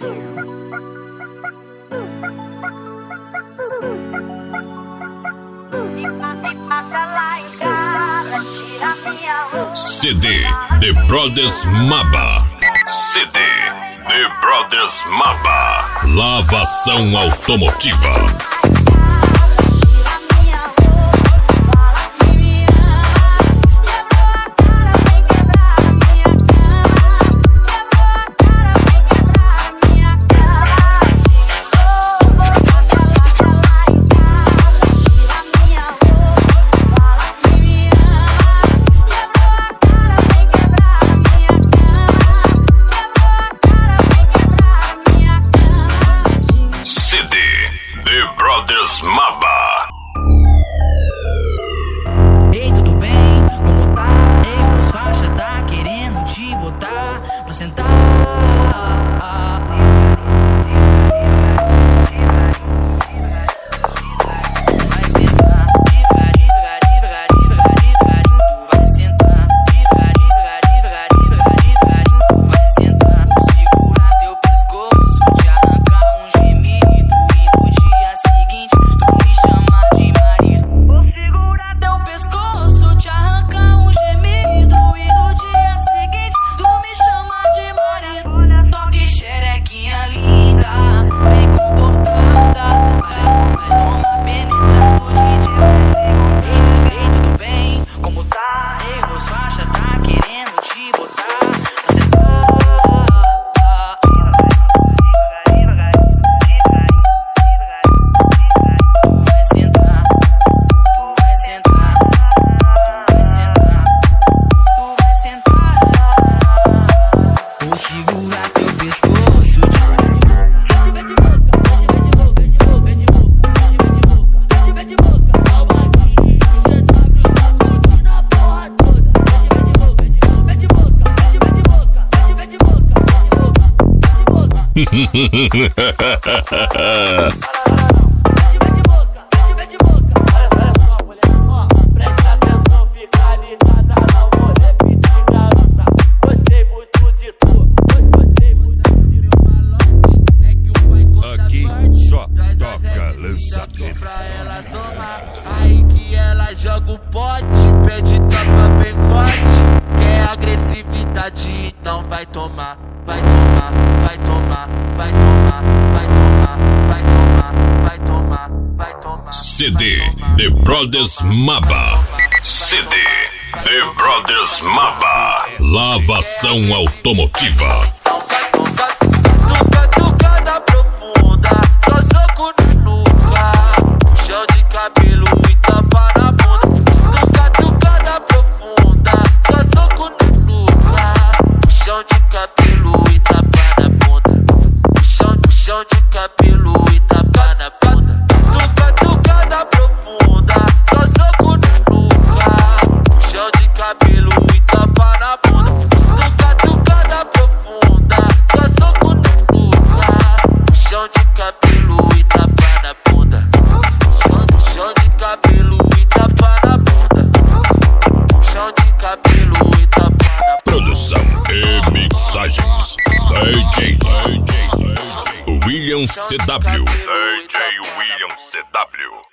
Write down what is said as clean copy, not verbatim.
CD The Brothers Maba. CD The Brothers Maba. Lavação automotiva. Maba. Ei, tudo bem? Como tá? Ei, meus faixa tá querendo te botar pra sentar. Vai sentar, devagarinho, tu vai sentar. Devagarinho, tu vai sentar. Vou segurar teu pescoço, te arrancar um gemido e no dia seguinte tu me chamar de marido. Vou segurar teu pescoço, te arrancar um gemido e no dia seguinte tu me chamar de marido. Toque xerequinha linda, bem comportada, vai tomar penetrado DJ. Ei, tudo bem? Como tá? Ei, meus faixa tá querendo te botar pra sentar. Tu vai sentar, tu vai sentar, tu vai sentar, tu vai sentar. Vou segurar teu pescoço. Presta atenção, fica ligada, não vou repetir, garota. Gostei muito de tu, gostei muito de tu. Aqui só toca lançamento. Pra ela tomar, aí que ela joga o pote, pede tapa bem forte. Quer agressividade, então vai tomar, vai tomar, vai tomar, vai tomar, vai tomar, vai tomar, vai tomar, vai tomar. CD The Brothers Maba. CD The Brothers Maba. Lavação automotiva. Tucada profunda, só soco no nuca, chão de cabelo e tapa na bunda. Tucada profunda, só soco no nuca, chão de cabelo e tapa na bunda. Chão de cabelo e tapa na bunda. Tucada profunda, só soco no nuca, chão de cabelo e tapa na bunda. Tucada profunda, só soco no nuca, chão de cabelo e tapa na bunda. Chão de cabelo e tapa na bunda. Chão de cabelo e tapa na bunda. Produção e mixagens DJ William CW. DJ William CW.